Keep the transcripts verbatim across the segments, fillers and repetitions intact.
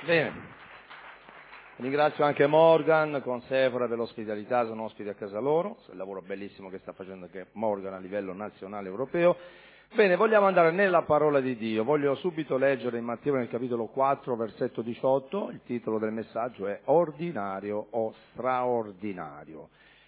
Bene, ringrazio anche Morgan con Sephora per l'ospitalità, sono ospiti a casa loro, il lavoro bellissimo che sta facendo anche Morgan a livello nazionale europeo. Bene, vogliamo andare nella parola di Dio, voglio subito leggere in Matteo nel capitolo quattro, versetto diciotto, il titolo del messaggio è Ordinario o straordinario.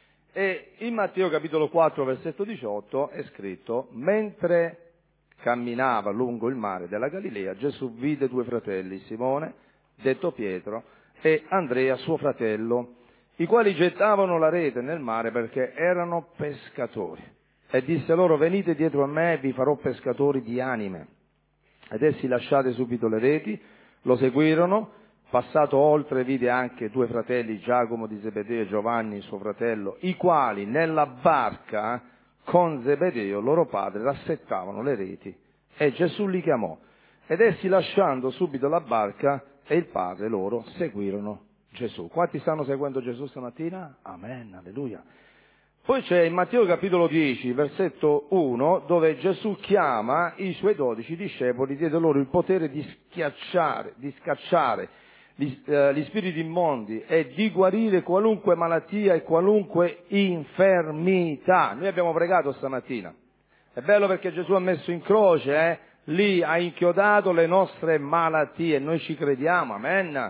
E in Matteo capitolo quattro, versetto diciotto è scritto: mentre camminava lungo il mare della Galilea, Gesù vide due fratelli, Simone, detto Pietro, e Andrea suo fratello, i quali gettavano la rete nel mare perché erano pescatori. E disse loro: venite dietro a me e vi farò pescatori di anime. Ed essi, lasciate subito le reti, lo seguirono. Passato oltre vide anche due fratelli, Giacomo di Zebedeo e Giovanni suo fratello, i quali nella barca con Zebedeo loro padre rassettavano le reti. E Gesù li chiamò. Ed essi, lasciando subito la barca e il padre loro, seguirono Gesù. Quanti stanno seguendo Gesù stamattina? Amen, alleluia. Poi c'è in Matteo capitolo dieci, versetto uno, dove Gesù chiama i suoi dodici discepoli, diede loro il potere di schiacciare, di scacciare gli, eh, gli spiriti immondi e di guarire qualunque malattia e qualunque infermità. Noi abbiamo pregato stamattina. È bello perché Gesù ha messo in croce, eh? Lì ha inchiodato le nostre malattie, noi ci crediamo, amen.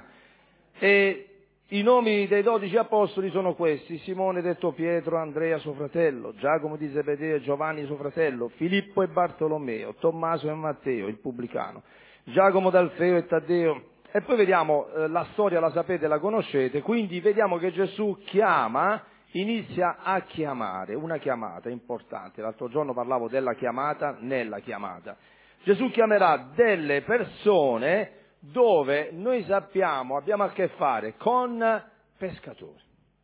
E i nomi dei dodici apostoli sono questi: Simone detto Pietro, Andrea suo fratello, Giacomo di Zebedeo e Giovanni suo fratello, Filippo e Bartolomeo, Tommaso e Matteo, il pubblicano, Giacomo d'Alfeo e Taddeo. E poi vediamo, eh, la storia la sapete, la conoscete, quindi vediamo che Gesù chiama, inizia a chiamare, una chiamata importante. L'altro giorno parlavo della chiamata nella chiamata. Gesù chiamerà delle persone dove noi sappiamo, abbiamo a che fare con pescatori,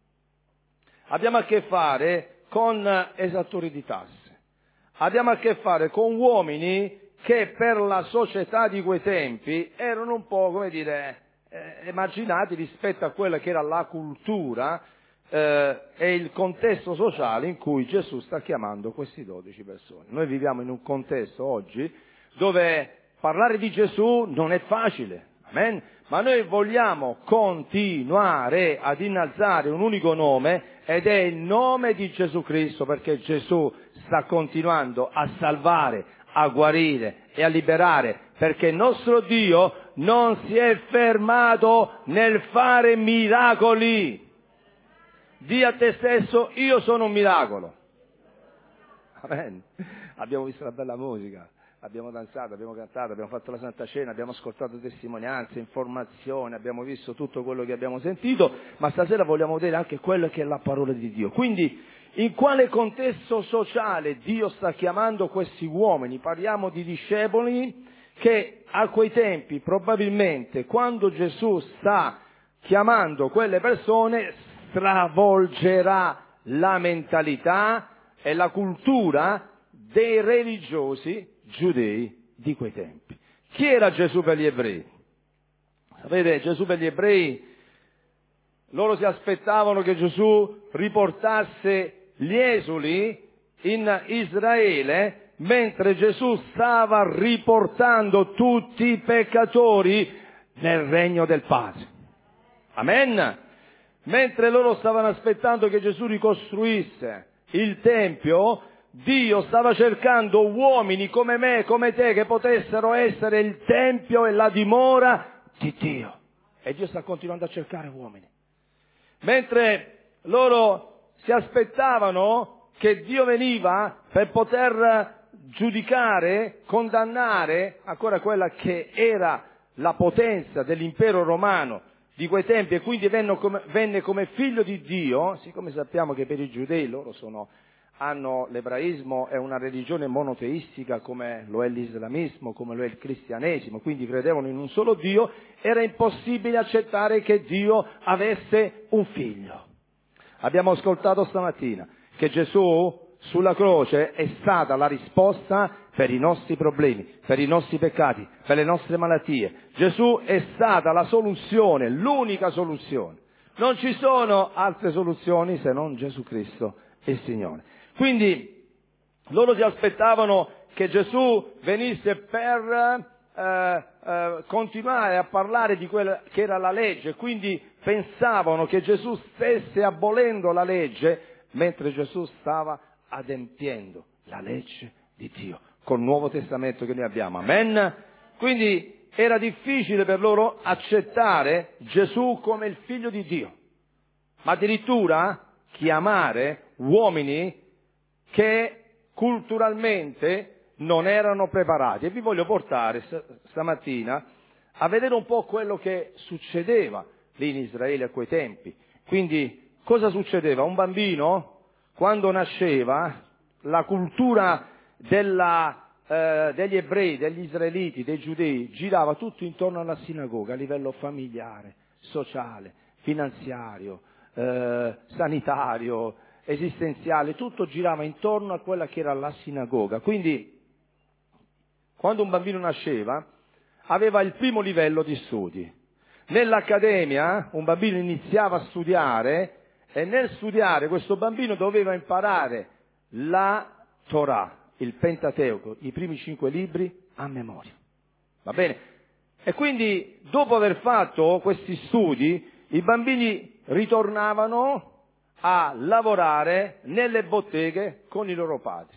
abbiamo a che fare con esattori di tasse, abbiamo a che fare con uomini che per la società di quei tempi erano un po', come dire, eh, emarginati rispetto a quella che era la cultura eh, e il contesto sociale in cui Gesù sta chiamando questi dodici persone. Noi viviamo in un contesto oggi dove parlare di Gesù non è facile, amen? Ma noi vogliamo continuare ad innalzare un unico nome, ed è il nome di Gesù Cristo, perché Gesù sta continuando a salvare, a guarire e a liberare, perché il nostro Dio non si è fermato nel fare miracoli. Dì a te stesso: io sono un miracolo. Amen. Abbiamo visto la bella musica. Abbiamo danzato, abbiamo cantato, abbiamo fatto la Santa Cena, abbiamo ascoltato testimonianze, informazioni, abbiamo visto tutto quello che abbiamo sentito, ma stasera vogliamo vedere anche quello che è la parola di Dio. Quindi, in quale contesto sociale Dio sta chiamando questi uomini? Parliamo di discepoli che a quei tempi, probabilmente, quando Gesù sta chiamando quelle persone, stravolgerà la mentalità e la cultura dei religiosi giudei di quei tempi. Chi era Gesù per gli ebrei? Sapete, Gesù per gli ebrei, loro si aspettavano che Gesù riportasse gli esuli in Israele, mentre Gesù stava riportando tutti i peccatori nel regno del Padre. Amen? Mentre loro stavano aspettando che Gesù ricostruisse il Tempio, Dio stava cercando uomini come me, come te, che potessero essere il Tempio e la dimora di Dio. E Dio sta continuando a cercare uomini. Mentre loro si aspettavano che Dio veniva per poter giudicare, condannare ancora quella che era la potenza dell'impero romano di quei tempi, e quindi venne come, venne come figlio di Dio, siccome sappiamo che per i giudei loro sono... hanno l'ebraismo, è una religione monoteistica come lo è l'islamismo, come lo è il cristianesimo, quindi credevano in un solo Dio, era impossibile accettare che Dio avesse un figlio. Abbiamo ascoltato stamattina che Gesù sulla croce è stata la risposta per i nostri problemi, per i nostri peccati, per le nostre malattie. Gesù è stata la soluzione, l'unica soluzione. Non ci sono altre soluzioni se non Gesù Cristo, il Signore. Quindi loro si aspettavano che Gesù venisse per eh, eh, continuare a parlare di quella che era la legge, quindi pensavano che Gesù stesse abolendo la legge, mentre Gesù stava adempiendo la legge di Dio, col Nuovo Testamento che noi abbiamo. Amen? Quindi era difficile per loro accettare Gesù come il Figlio di Dio, ma addirittura chiamare uomini che culturalmente non erano preparati. E vi voglio portare stamattina a vedere un po' quello che succedeva lì in Israele a quei tempi. Quindi cosa succedeva? Un bambino, quando nasceva, la cultura della, eh, degli ebrei, degli israeliti, dei giudei, girava tutto intorno alla sinagoga a livello familiare, sociale, finanziario, eh, sanitario, esistenziale, tutto girava intorno a quella che era la sinagoga. Quindi, quando un bambino nasceva, aveva il primo livello di studi. Nell'accademia un bambino iniziava a studiare e nel studiare questo bambino doveva imparare la Torah, il Pentateuco, i primi cinque libri a memoria. Va bene? E quindi, dopo aver fatto questi studi, i bambini ritornavano a lavorare nelle botteghe con i loro padri.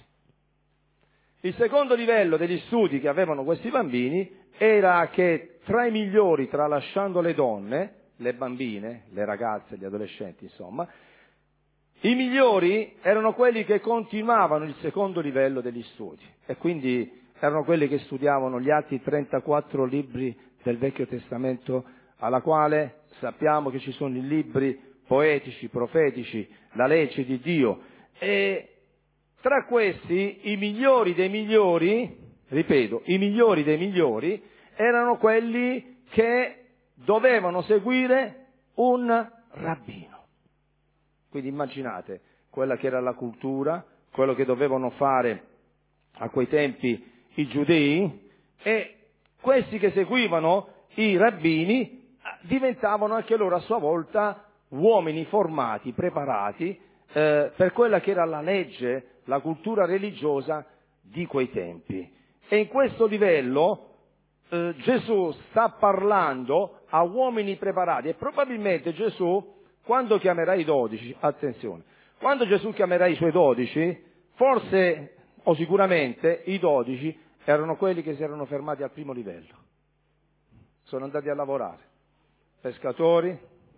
Il secondo livello degli studi che avevano questi bambini era che tra i migliori, tralasciando le donne, le bambine, le ragazze, gli adolescenti, insomma, i migliori erano quelli che continuavano il secondo livello degli studi e quindi erano quelli che studiavano gli altri trentaquattro libri del Vecchio Testamento, alla quale sappiamo che ci sono i libri poetici, profetici, la legge di Dio. E tra questi i migliori dei migliori, ripeto, i migliori dei migliori erano quelli che dovevano seguire un rabbino. Quindi immaginate quella che era la cultura, quello che dovevano fare a quei tempi i giudei, e questi che seguivano i rabbini diventavano anche loro a sua volta uomini formati, preparati eh, per quella che era la legge, la cultura religiosa di quei tempi. E in questo livello eh, Gesù sta parlando a uomini preparati e probabilmente Gesù, quando chiamerà i dodici, attenzione, quando Gesù chiamerà i suoi dodici, forse o sicuramente i dodici erano quelli che si erano fermati al primo livello. Sono andati a lavorare. Pescatori,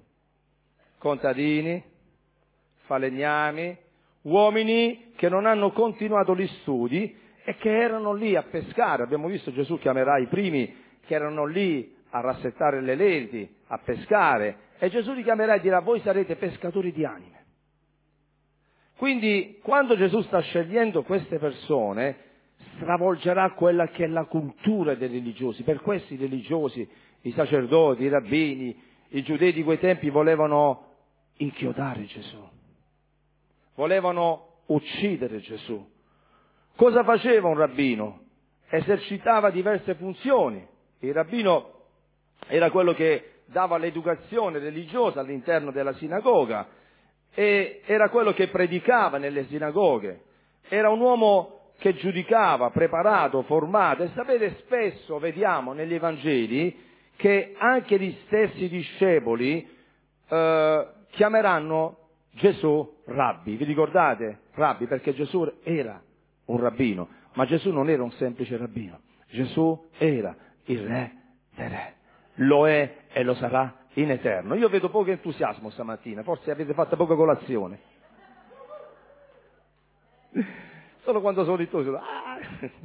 contadini, falegnami, uomini che non hanno continuato gli studi e che erano lì a pescare. Abbiamo visto Gesù chiamerà i primi che erano lì a rassettare le reti, a pescare, e Gesù li chiamerà e dirà: voi sarete pescatori di anime. Quindi quando Gesù sta scegliendo queste persone stravolgerà quella che è la cultura dei religiosi. Per questi i religiosi, i sacerdoti, i rabbini, i giudei di quei tempi volevano inchiodare Gesù, volevano uccidere Gesù. Cosa faceva un rabbino? Esercitava diverse funzioni. Il rabbino era quello che dava l'educazione religiosa all'interno della sinagoga e era quello che predicava nelle sinagoghe. Era un uomo che giudicava, preparato, formato. E sapete, spesso vediamo negli Evangeli che anche gli stessi discepoli eh, chiameranno Gesù rabbi. Vi ricordate? Rabbi, perché Gesù era un rabbino, ma Gesù non era un semplice rabbino. Gesù era il re dei re. Lo è e lo sarà in eterno. Io vedo poco entusiasmo stamattina, forse avete fatto poca colazione. Solo quando sono ritornato. Ah!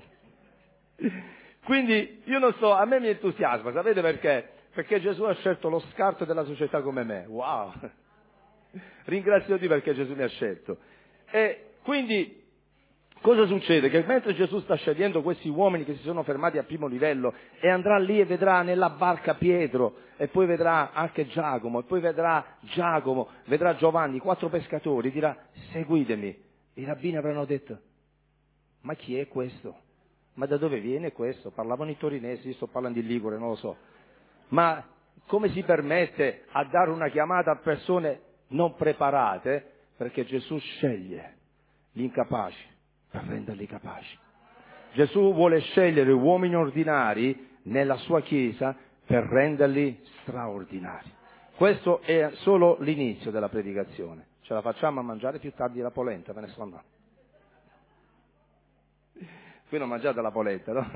Quindi io non so, a me mi entusiasma, sapete perché? Perché Gesù ha scelto lo scarto della società come me. Wow! Ringrazio Dio perché Gesù mi ha scelto. E quindi cosa succede? Che mentre Gesù sta scegliendo questi uomini che si sono fermati al primo livello, e andrà lì e vedrà nella barca Pietro, e poi vedrà anche Giacomo, e poi vedrà Giacomo, vedrà Giovanni, quattro pescatori, dirà: seguitemi. I rabbini avranno detto: ma chi è questo? Ma da dove viene questo? Parlavano i torinesi, io sto parlando in ligure, non lo so. Ma come si permette a dare una chiamata a persone non preparate? Perché Gesù sceglie gli incapaci per renderli capaci. Gesù vuole scegliere uomini ordinari nella sua Chiesa per renderli straordinari. Questo è solo l'inizio della predicazione. Ce la facciamo a mangiare più tardi la polenta, ve ne sto andando. Qui non mangiate la polenta, no?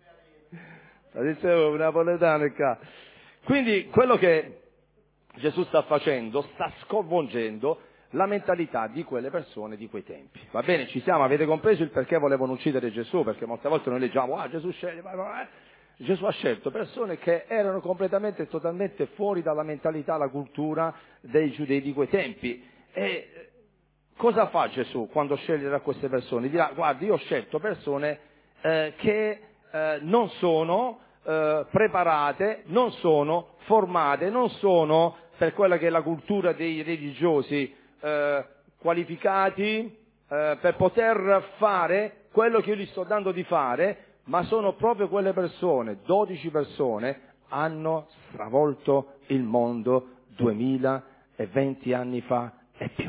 La dicevo, una napoletana qua. Quindi quello che Gesù sta facendo sta sconvolgendo la mentalità di quelle persone di quei tempi. Va bene, ci siamo, avete compreso il perché volevano uccidere Gesù? Perché molte volte noi leggiamo, ah Gesù sceglie, ma, ma, eh. Gesù ha scelto persone che erano completamente e totalmente fuori dalla mentalità, la cultura dei giudei di quei tempi. E cosa fa Gesù quando sceglie da queste persone? Dirà, guardi, io ho scelto persone eh, che eh, non sono eh, preparate, non sono formate, non sono per quella che è la cultura dei religiosi eh, qualificati eh, per poter fare quello che io gli sto dando di fare, ma sono proprio quelle persone, dodici persone, hanno stravolto il mondo duemilaventi anni fa e più.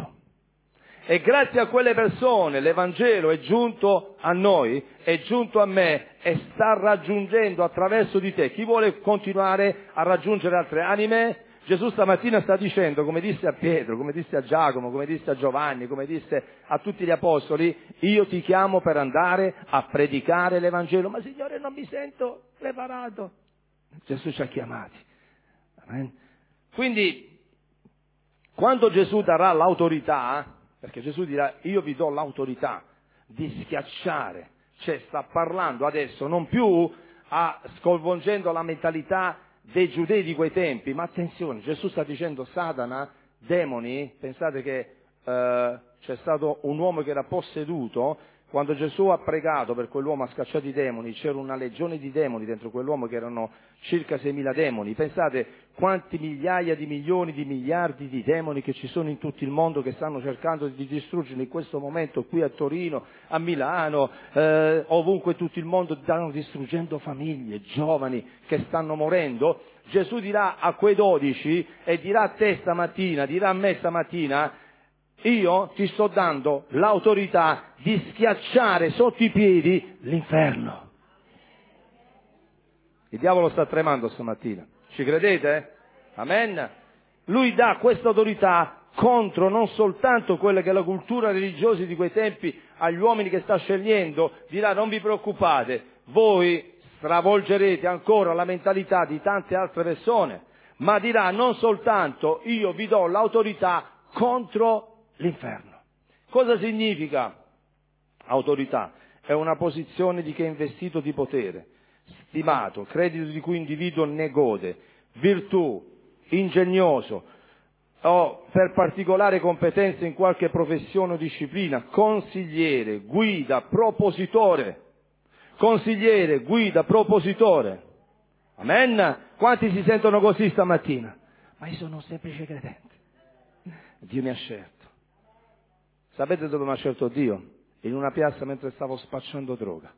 E grazie a quelle persone l'Evangelo è giunto a noi, è giunto a me e sta raggiungendo attraverso di te. Chi vuole continuare a raggiungere altre anime? Gesù stamattina sta dicendo, come disse a Pietro, come disse a Giacomo, come disse a Giovanni, come disse a tutti gli apostoli, io ti chiamo per andare a predicare l'Evangelo. Ma Signore, non mi sento preparato. Gesù ci ha chiamati. Amen. Quindi, quando Gesù darà l'autorità, perché Gesù dirà, io vi do l'autorità di schiacciare, cioè sta parlando adesso non più a sconvolgendo la mentalità dei giudei di quei tempi, ma attenzione, Gesù sta dicendo Satana, demoni, pensate che eh, c'è stato un uomo che era posseduto, quando Gesù ha pregato per quell'uomo, ha scacciato i demoni, c'era una legione di demoni dentro quell'uomo che erano circa seimila demoni. Pensate quanti migliaia di milioni di miliardi di demoni che ci sono in tutto il mondo che stanno cercando di distruggere in questo momento qui a Torino, a Milano, eh, ovunque in tutto il mondo stanno distruggendo famiglie, giovani che stanno morendo. Gesù dirà a quei dodici e dirà a te stamattina, dirà a me stamattina, io ti sto dando l'autorità di schiacciare sotto i piedi l'inferno. Il diavolo sta tremando stamattina. Ci credete? Amen? Lui dà questa autorità contro non soltanto quella che è la cultura religiosa di quei tempi agli uomini che sta scegliendo, dirà non vi preoccupate, voi stravolgerete ancora la mentalità di tante altre persone, ma dirà non soltanto io vi do l'autorità contro l'inferno. Cosa significa autorità? È una posizione di chi è investito di potere, stimato, credito di cui l'individuo ne gode, virtù, ingegnoso o per particolare competenza in qualche professione o disciplina, consigliere, guida, propositore, consigliere, guida, propositore. Amen? Quanti si sentono così stamattina? Ma io sono un semplice credente. Dio mi ha scelto. Sapete dove mi ha scelto Dio? In una piazza mentre stavo spacciando droga.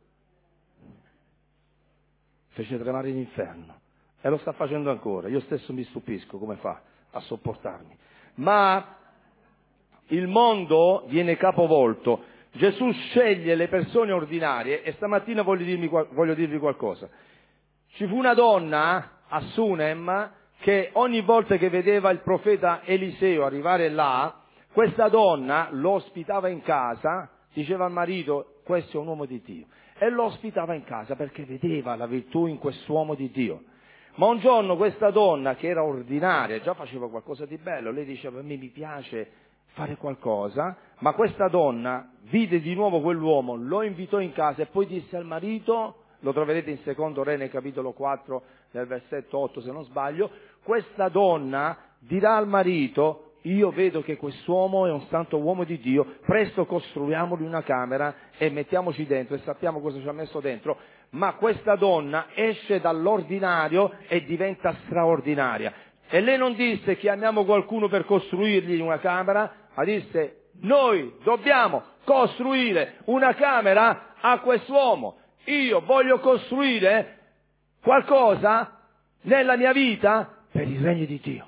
Fece tremare l'inferno. E lo sta facendo ancora. Io stesso mi stupisco come fa a sopportarmi. Ma il mondo viene capovolto. Gesù sceglie le persone ordinarie e stamattina voglio dirmi, voglio dirvi qualcosa. Ci fu una donna a Sunem che ogni volta che vedeva il profeta Eliseo arrivare là, questa donna lo ospitava in casa, diceva al marito, questo è un uomo di Dio, e lo ospitava in casa perché vedeva la virtù in quest'uomo di Dio. Ma un giorno questa donna, che era ordinaria, già faceva qualcosa di bello, lei diceva, a me mi piace fare qualcosa, ma questa donna vide di nuovo quell'uomo, lo invitò in casa e poi disse al marito, lo troverete in secondo Re nel capitolo quattro, nel versetto otto se non sbaglio, questa donna dirà al marito, io vedo che quest'uomo è un santo uomo di Dio, presto costruiamogli una camera e mettiamoci dentro e sappiamo cosa ci ha messo dentro, ma questa donna esce dall'ordinario e diventa straordinaria. E lei non disse chiamiamo qualcuno per costruirgli una camera, ma disse noi dobbiamo costruire una camera a quest'uomo. Io voglio costruire qualcosa nella mia vita per il regno di Dio.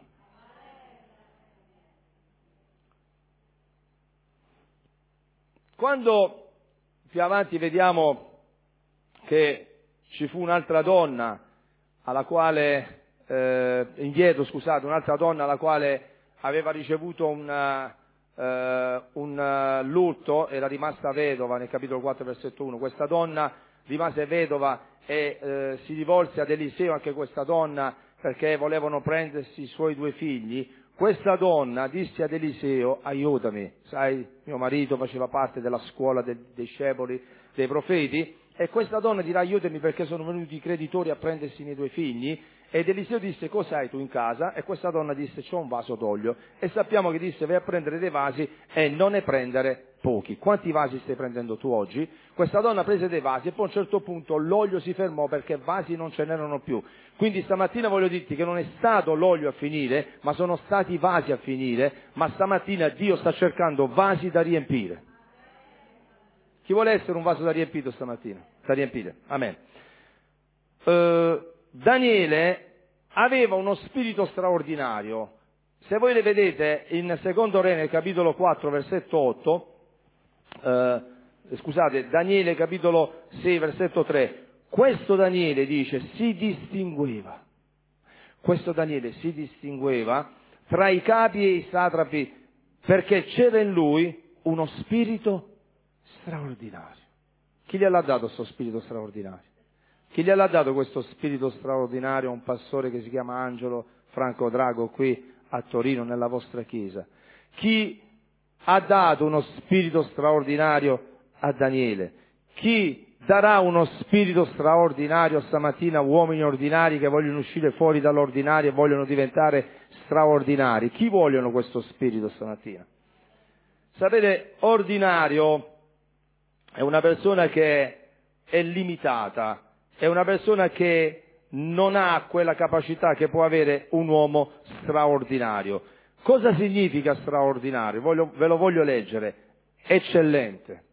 Quando più avanti vediamo che ci fu un'altra donna alla quale, eh, indietro, scusate, un'altra donna alla quale aveva ricevuto un, uh, un uh, lutto, era rimasta vedova nel capitolo quattro versetto uno. Questa donna rimase vedova e eh, si divorzia ad Eliseo, anche questa donna, perché volevano prendersi i suoi due figli. Questa donna disse ad Eliseo: aiutami, sai, mio marito faceva parte della scuola dei discepoli dei profeti, e questa donna dirà: aiutami perché sono venuti i creditori a prendersi i miei due figli. Ed Eliseo disse: cosa hai tu in casa? E questa donna disse: c'ho un vaso d'olio. E sappiamo che disse: vai a prendere dei vasi e non ne prendere pochi. Quanti vasi stai prendendo tu oggi? Questa donna prese dei vasi e poi a un certo punto l'olio si fermò perché vasi non ce n'erano più. Quindi stamattina voglio dirti che non è stato l'olio a finire, ma sono stati i vasi a finire, ma stamattina Dio sta cercando vasi da riempire. Chi vuole essere un vaso da riempito stamattina? Da riempire. Amen. Uh, Daniele aveva uno spirito straordinario. Se voi le vedete in Secondo Re nel capitolo quattro versetto otto, eh, scusate, Daniele capitolo sei versetto tre, questo Daniele dice si distingueva, questo Daniele si distingueva tra i capi e i satrapi perché c'era in lui uno spirito straordinario. Chi gli ha dato questo spirito straordinario? Chi gli ha dato questo spirito straordinario a un pastore che si chiama Angelo Franco Drago qui a Torino nella vostra chiesa? Chi ha dato uno spirito straordinario a Daniele? Chi darà uno spirito straordinario stamattina a uomini ordinari che vogliono uscire fuori dall'ordinario e vogliono diventare straordinari? Chi vogliono questo spirito stamattina? Sapete, ordinario è una persona che è limitata, è una persona che non ha quella capacità che può avere un uomo straordinario. Cosa significa straordinario? Voglio, ve lo voglio leggere. Eccellente.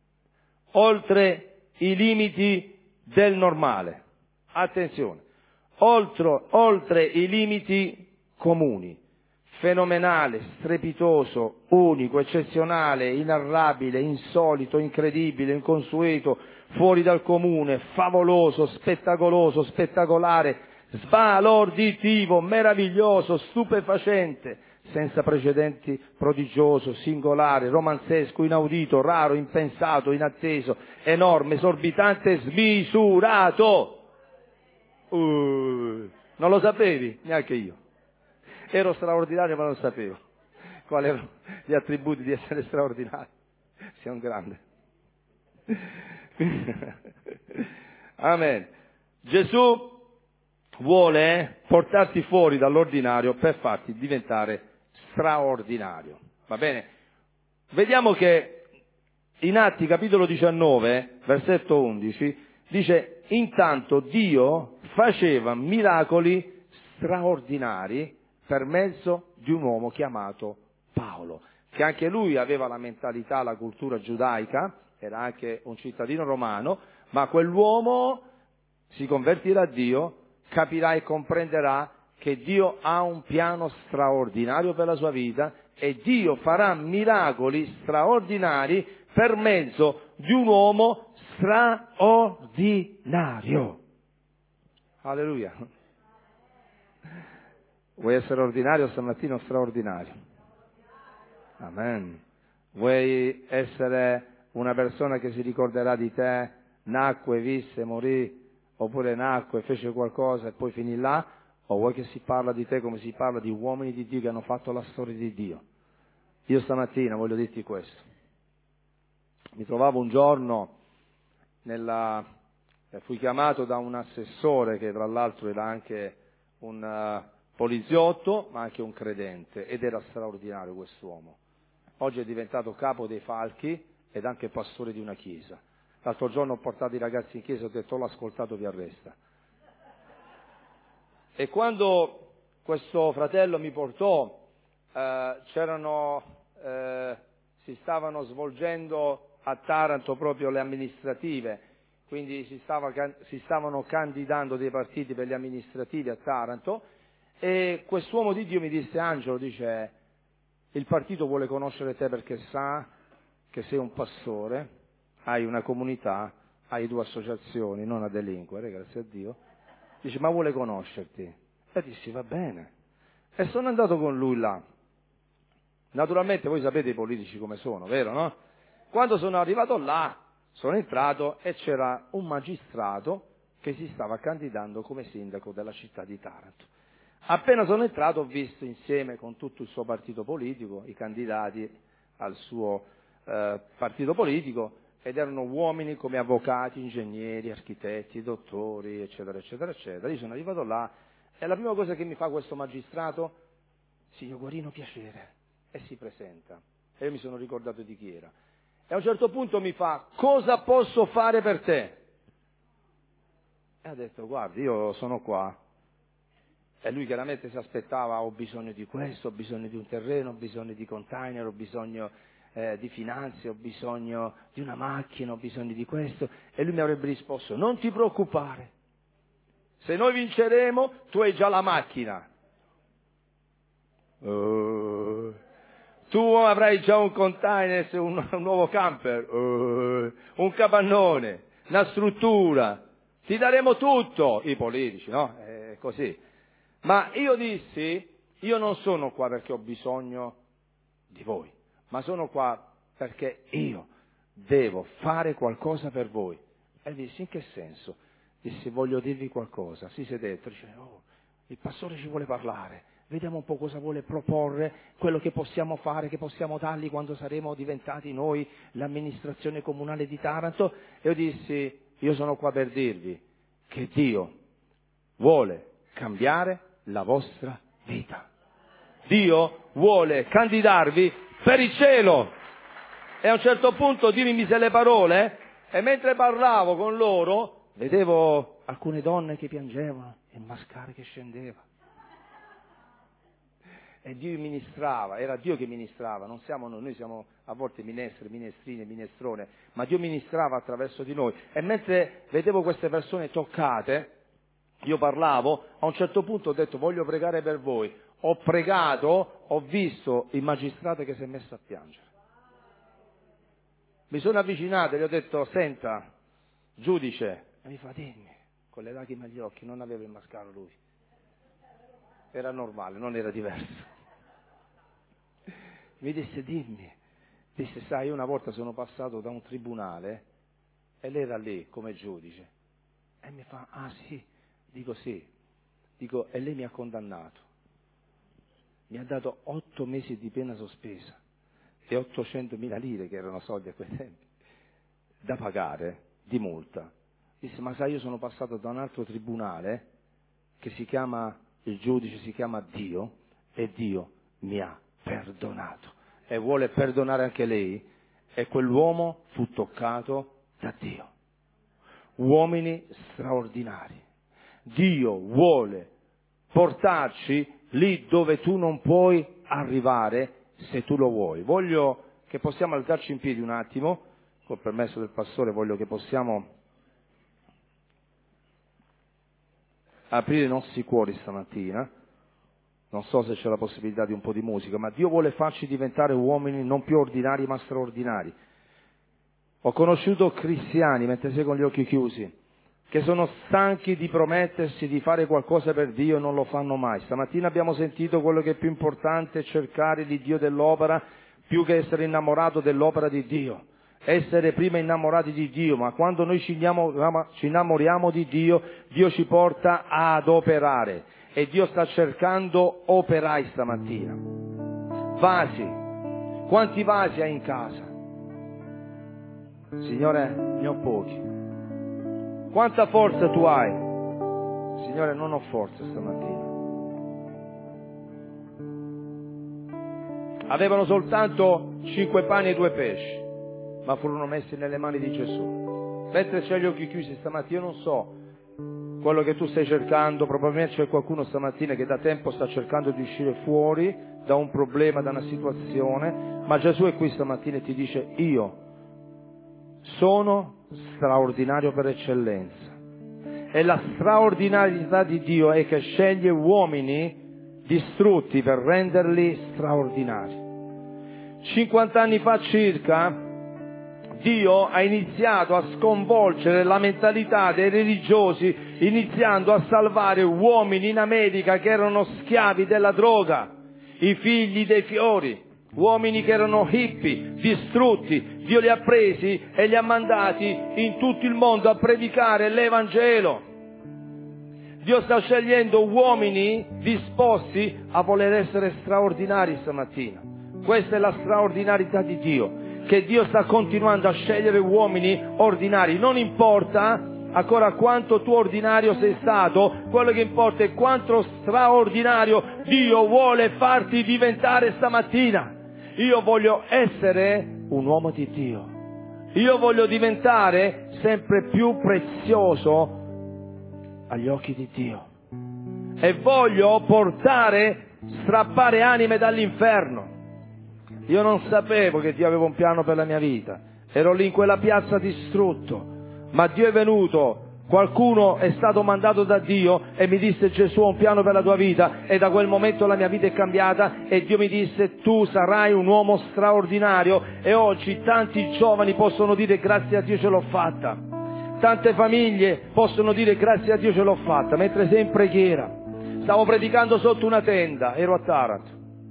Oltre i limiti del normale. Attenzione. Oltre, oltre i limiti comuni. Fenomenale, strepitoso, unico, eccezionale, inarrabile, insolito, incredibile, inconsueto, fuori dal comune, favoloso, spettacoloso, spettacolare, sbalorditivo, meraviglioso, stupefacente, senza precedenti, prodigioso, singolare, romanzesco, inaudito, raro, impensato, inatteso, enorme, esorbitante, smisurato. Uh, non lo sapevi? Neanche io. Ero straordinario ma non sapevo quali erano gli attributi di essere straordinario. Sei un grande. Amen. Gesù vuole portarti fuori dall'ordinario per farti diventare straordinario. Va bene? Vediamo che in Atti capitolo diciannove, versetto undici, dice: intanto Dio faceva miracoli straordinari per mezzo di un uomo chiamato Paolo, che anche lui aveva la mentalità, la cultura giudaica, era anche un cittadino romano, ma quell'uomo si convertirà a Dio, capirà e comprenderà che Dio ha un piano straordinario per la sua vita e Dio farà miracoli straordinari per mezzo di un uomo straordinario. Alleluia. Vuoi essere ordinario stamattina o straordinario? Amen. Vuoi essere una persona che si ricorderà di te, nacque, visse, morì, oppure nacque, fece qualcosa e poi finì là? O vuoi che si parla di te come si parla di uomini di Dio che hanno fatto la storia di Dio? Io stamattina voglio dirti questo. Mi trovavo un giorno nella... fui chiamato da un assessore che tra l'altro era anche un uh, poliziotto ma anche un credente, ed era straordinario quest'uomo. Oggi è diventato capo dei falchi ed anche pastore di una chiesa. L'altro giorno ho portato i ragazzi in chiesa e ho detto: l'ho ascoltato, vi arresta. E quando questo fratello mi portò, eh, c'erano, eh, si stavano svolgendo a Taranto proprio le amministrative, quindi si, stava, si stavano candidando dei partiti per le amministrative a Taranto, e quest'uomo di Dio mi disse: Angelo, dice, il partito vuole conoscere te perché sa che sei un pastore, hai una comunità, hai due associazioni, non a delinquere, grazie a Dio, Dice, ma vuole conoscerti? E dissi, va bene. E sono andato con lui là. Naturalmente voi sapete i politici come sono, vero, no? Quando sono arrivato là, sono entrato e c'era un magistrato che si stava candidando come sindaco della città di Taranto. Appena sono entrato ho visto insieme con tutto il suo partito politico i candidati al suo eh, partito politico, ed erano uomini come avvocati, ingegneri, architetti, dottori, eccetera, eccetera, eccetera. Io sono arrivato là e la prima cosa che mi fa questo magistrato, signor Guarino, piacere, e si presenta. E io mi sono ricordato di chi era. E a un certo punto mi fa, cosa posso fare per te? E ha detto, guardi, io sono qua. E lui chiaramente si aspettava, ho bisogno di questo, ho bisogno di un terreno, ho bisogno di container, ho bisogno eh, di finanze, ho bisogno di una macchina, ho bisogno di questo. E lui mi avrebbe risposto, non ti preoccupare, se noi vinceremo tu hai già la macchina. Uh, tu avrai già un container, un, un nuovo camper, uh, un capannone, una struttura, ti daremo tutto, i politici, no? È così. Ma io dissi, io non sono qua perché ho bisogno di voi, ma sono qua perché io devo fare qualcosa per voi. E dissi, in che senso? Dissi, voglio dirvi qualcosa. Si sedette, dice, oh, il pastore ci vuole parlare, vediamo un po' cosa vuole proporre, quello che possiamo fare, che possiamo dargli quando saremo diventati noi l'amministrazione comunale di Taranto. E io dissi, io sono qua per dirvi che Dio vuole cambiare la vostra vita. Dio vuole candidarvi per il cielo. E a un certo punto Dio mi mise le parole, e mentre parlavo con loro vedevo alcune donne che piangevano e il mascara che scendeva. E Dio ministrava, era Dio che ministrava, non siamo noi, noi siamo a volte minestre, minestrine, minestrone, ma Dio ministrava attraverso di noi. E mentre vedevo queste persone toccate, io parlavo, a un certo punto ho detto, voglio pregare per voi. Ho pregato, ho visto il magistrato che si è messo a piangere. Mi sono avvicinato e gli ho detto, senta, giudice, e mi fa, dimmi, con le lacrime agli occhi, non aveva il mascara lui. Era normale, non era diverso. Mi disse, dimmi, disse, sai, io una volta sono passato da un tribunale e lei era lì come giudice. E mi fa, ah sì, dico sì, dico, e lei mi ha condannato. Mi ha dato otto mesi di pena sospesa e ottocentomila lire, che erano soldi a quei tempi, da pagare di multa. Disse, ma sai, io sono passato da un altro tribunale che si chiama, il giudice si chiama Dio, e Dio mi ha perdonato e vuole perdonare anche lei. E quell'uomo fu toccato da Dio. Uomini straordinari. Dio vuole portarci lì dove tu non puoi arrivare, se tu lo vuoi. Voglio che possiamo alzarci in piedi un attimo, col permesso del pastore voglio che possiamo aprire i nostri cuori stamattina. Non so se c'è la possibilità di un po' di musica, ma Dio vuole farci diventare uomini non più ordinari ma straordinari. Ho conosciuto cristiani, mentre sei con gli occhi chiusi, che sono stanchi di promettersi di fare qualcosa per Dio e non lo fanno mai. Stamattina abbiamo sentito quello che è più importante è cercare l'Iddio dell'opera più che essere innamorato dell'opera di Dio. Essere prima innamorati di Dio, ma quando noi ci innamoriamo, ci innamoriamo di Dio, Dio ci porta ad operare. E Dio sta cercando operai stamattina. Vasi. Quanti vasi hai in casa? Signore, ne ho pochi. Quanta forza tu hai? Signore, non ho forza stamattina. Avevano soltanto cinque pani e due pesci, ma furono messi nelle mani di Gesù. Mentre c'hai gli occhi chiusi stamattina, io non so quello che tu stai cercando, probabilmente c'è qualcuno stamattina che da tempo sta cercando di uscire fuori da un problema, da una situazione, ma Gesù è qui stamattina e ti dice, io sono straordinario per eccellenza. E la straordinarietà di Dio è che sceglie uomini distrutti per renderli straordinari. cinquanta anni fa circa, Dio ha iniziato a sconvolgere la mentalità dei religiosi, iniziando a salvare uomini in America che erano schiavi della droga, i figli dei fiori, uomini che erano hippie, distrutti. Dio li ha presi e li ha mandati in tutto il mondo a predicare l'Evangelo. Dio sta scegliendo uomini disposti a voler essere straordinari stamattina. Questa è la straordinarietà di Dio, che Dio sta continuando a scegliere uomini ordinari. Non importa ancora quanto tu ordinario sei stato, quello che importa è quanto straordinario Dio vuole farti diventare stamattina. Io voglio essere un uomo di Dio. Io voglio diventare sempre più prezioso agli occhi di Dio. E voglio portare, strappare anime dall'inferno. Io non sapevo che Dio aveva un piano per la mia vita. Ero lì in quella piazza distrutto. Ma Dio è venuto, qualcuno è stato mandato da Dio e mi disse: Gesù ha un piano per la tua vita. E da quel momento la mia vita è cambiata e Dio mi disse: tu sarai un uomo straordinario. E oggi tanti giovani possono dire: grazie a Dio ce l'ho fatta. Tante famiglie possono dire: grazie a Dio ce l'ho fatta. Mentre sei in preghiera, stavo predicando sotto una tenda, ero a Taranto,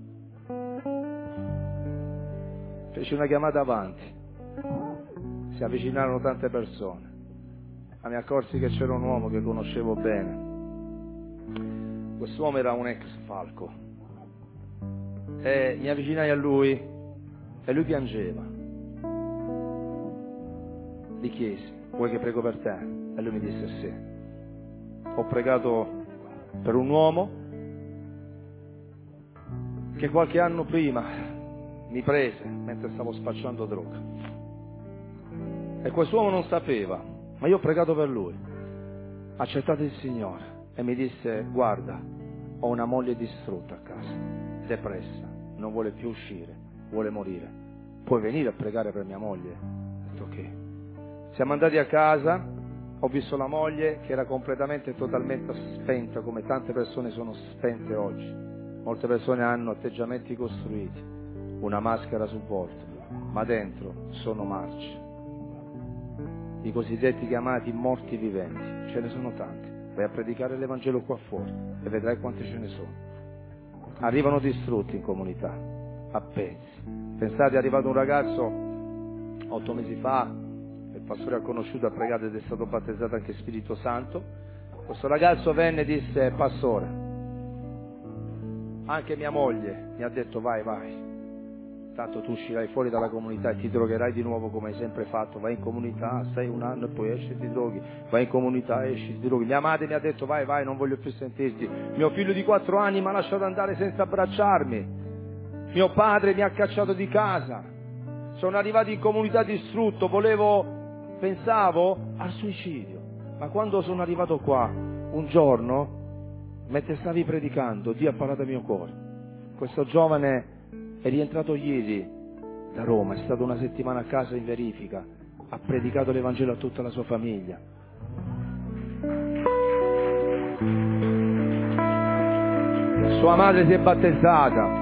feci una chiamata avanti, si avvicinarono tante persone, ma mi accorsi che c'era un uomo che conoscevo bene. Quest'uomo era un ex falco e mi avvicinai a lui e lui piangeva. Gli chiesi: vuoi che prego per te? E lui mi disse sì. Ho pregato per un uomo che qualche anno prima mi prese mentre stavo spacciando droga. E quest'uomo non sapeva, ma io ho pregato per lui. Ha accettato il Signore e mi disse: guarda, ho una moglie distrutta a casa, depressa, non vuole più uscire, vuole morire. Puoi venire a pregare per mia moglie? Ho detto ok. Siamo andati a casa, ho visto la moglie che era completamente e totalmente spenta, come tante persone sono spente oggi. Molte persone hanno atteggiamenti costruiti, una maschera sul volto, ma dentro sono marci. I cosiddetti chiamati morti viventi, ce ne sono tanti. Vai a predicare l'Evangelo qua fuori e vedrai quanti ce ne sono. Arrivano distrutti in comunità, a pezzi. Pensate, è arrivato un ragazzo otto mesi fa, il pastore ha conosciuto, ha pregato ed è stato battezzato anche Spirito Santo. Questo ragazzo venne e disse: pastore, anche mia moglie mi ha detto vai, vai, tanto tu uscirai fuori dalla comunità e ti drogherai di nuovo come hai sempre fatto. Vai in comunità, stai un anno e poi esci e ti droghi. Vai in comunità, esci e ti droghi. Mia madre mi ha detto vai, vai, non voglio più sentirti. Mio figlio di quattro anni mi ha lasciato andare senza abbracciarmi. Mio padre mi ha cacciato di casa. Sono arrivato in comunità distrutto, volevo, pensavo al suicidio. Ma quando sono arrivato qua, un giorno, mentre stavi predicando, Dio ha parlato al mio cuore. Questo giovane è rientrato ieri da Roma, è stato una settimana a casa in verifica, ha predicato l'Evangelo a tutta la sua famiglia. Sua madre si è battezzata.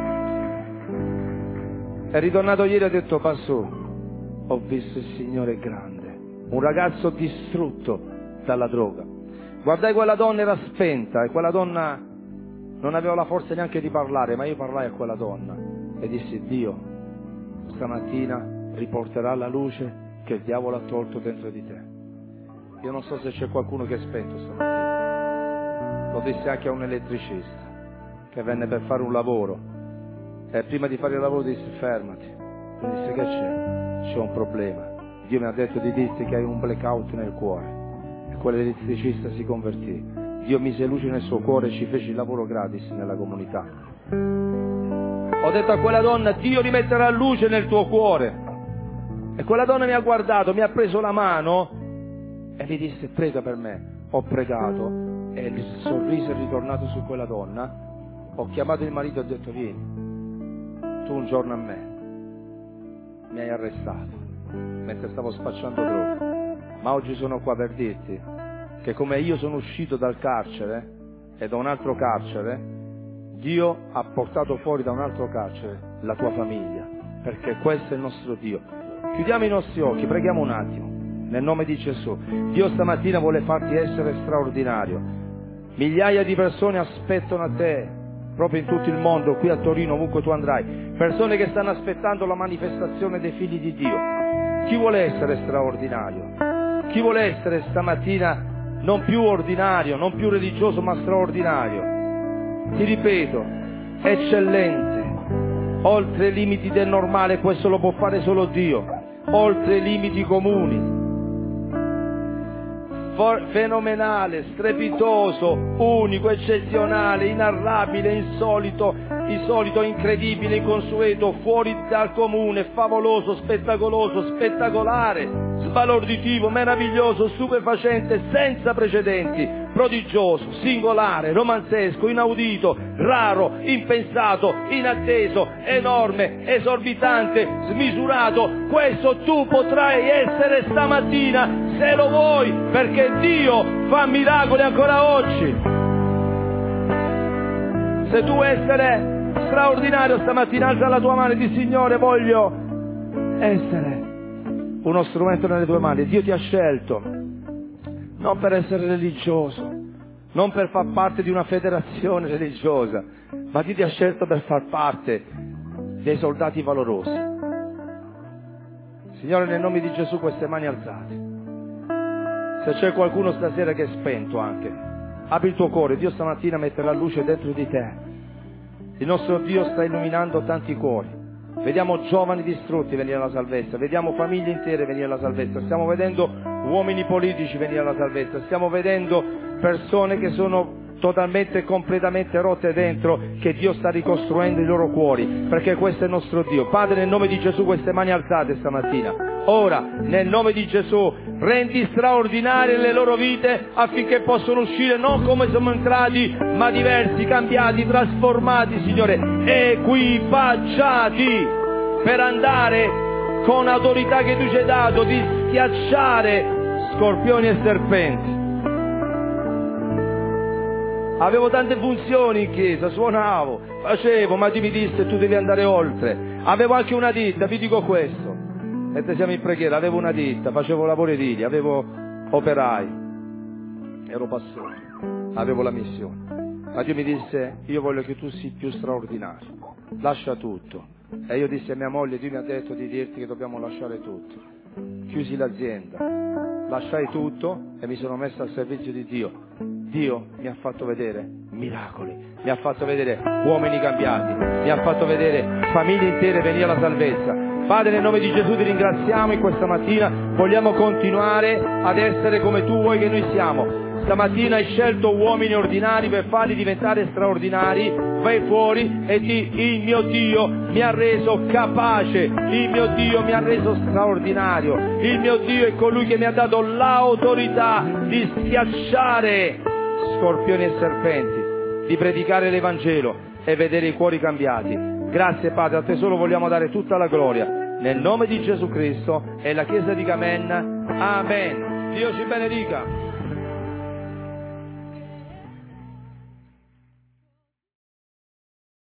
È ritornato ieri e ha detto: pastore, ho visto il Signore grande. Un ragazzo distrutto dalla droga. Guardai quella donna, era spenta, e quella donna non aveva la forza neanche di parlare, ma io parlai a quella donna e dissi: Dio stamattina riporterà la luce che il diavolo ha tolto dentro di te. Io non so se c'è qualcuno che è spento stamattina. Lo dissi anche a un elettricista che venne per fare un lavoro e prima di fare il lavoro dissi: fermati. Mi disse: che c'è? C'è un problema. Dio mi ha detto di dirti che hai un blackout nel cuore. E quell'elettricista si convertì. Dio mise luce nel suo cuore e ci fece il lavoro gratis nella comunità. Ho detto a quella donna: Dio rimetterà luce nel tuo cuore. E quella donna mi ha guardato, mi ha preso la mano e mi disse: prega per me. Ho pregato e il sorriso è ritornato su quella donna. Ho chiamato il marito e ho detto: vieni, tu un giorno a me mi hai arrestato mentre stavo spacciando droga, ma oggi sono qua per dirti che come io sono uscito dal carcere e da un altro carcere, Dio ha portato fuori da un altro carcere la tua famiglia, perché questo è il nostro Dio. Chiudiamo i nostri occhi, preghiamo un attimo, nel nome di Gesù. Dio stamattina vuole farti essere straordinario. Migliaia di persone aspettano a te, proprio in tutto il mondo, qui a Torino, ovunque tu andrai. Persone che stanno aspettando la manifestazione dei figli di Dio. Chi vuole essere straordinario? Chi vuole essere stamattina non più ordinario, non più religioso, ma straordinario? Ti ripeto, eccellente, oltre i limiti del normale, questo lo può fare solo Dio, oltre i limiti comuni. For- fenomenale, strepitoso, unico, eccezionale, inarrabile, insolito, insolito, incredibile, inconsueto, fuori dal comune, favoloso, spettacoloso, spettacolare, sbalorditivo, meraviglioso, stupefacente, senza precedenti, prodigioso, singolare, romanzesco, inaudito, raro, impensato, inatteso, enorme, esorbitante, smisurato. Questo tu potrai essere stamattina se lo vuoi, perché Dio fa miracoli ancora oggi. Se tu vuoi essere straordinario stamattina, alza la tua mano e di Signore, voglio essere uno strumento nelle tue mani. Dio ti ha scelto non per essere religioso, non per far parte di una federazione religiosa, ma Dio ti ha scelto per far parte dei soldati valorosi. Signore, nel nome di Gesù, queste mani alzate. Se c'è qualcuno stasera che è spento anche, apri il tuo cuore, Dio stamattina metterà luce dentro di te. Il nostro Dio sta illuminando tanti cuori. Vediamo giovani distrutti venire alla salvezza, vediamo famiglie intere venire alla salvezza, stiamo vedendo uomini politici venire alla salvezza, stiamo vedendo persone che sono totalmente e completamente rotte dentro, che Dio sta ricostruendo i loro cuori, perché questo è il nostro Dio. Padre, nel nome di Gesù, queste mani alzate stamattina, ora, nel nome di Gesù, rendi straordinarie le loro vite affinché possano uscire non come siamo entrati, ma diversi, cambiati, trasformati, Signore, equipaggiati per andare con autorità che tu ci hai dato di schiacciare scorpioni e serpenti. Avevo tante funzioni in chiesa, suonavo, facevo, ma Dio mi disse tu devi andare oltre. Avevo anche una ditta, vi dico questo, mentre siamo in preghiera, avevo una ditta, facevo lavori edili, avevo operai, ero pastore, avevo la missione. Ma Dio mi disse, io voglio che tu sii più straordinario, lascia tutto. E io dissi a mia moglie, Dio mi ha detto di dirti che dobbiamo lasciare tutto. Chiusi l'azienda, lasciai tutto e mi sono messo al servizio di Dio. Dio mi ha fatto vedere miracoli, mi ha fatto vedere uomini cambiati, mi ha fatto vedere famiglie intere venire alla salvezza. Padre, nel nome di Gesù ti ringraziamo in questa mattina, vogliamo continuare ad essere come tu vuoi che noi siamo. Stamattina hai scelto uomini ordinari per farli diventare straordinari. Vai fuori e di il mio Dio mi ha reso capace, il mio Dio mi ha reso straordinario, il mio Dio è colui che mi ha dato l'autorità di schiacciare scorpioni e serpenti, di predicare l'Evangelo e vedere i cuori cambiati. Grazie Padre, a te solo vogliamo dare tutta la gloria, nel nome di Gesù Cristo, e la Chiesa dica amen, amen. Dio ci benedica.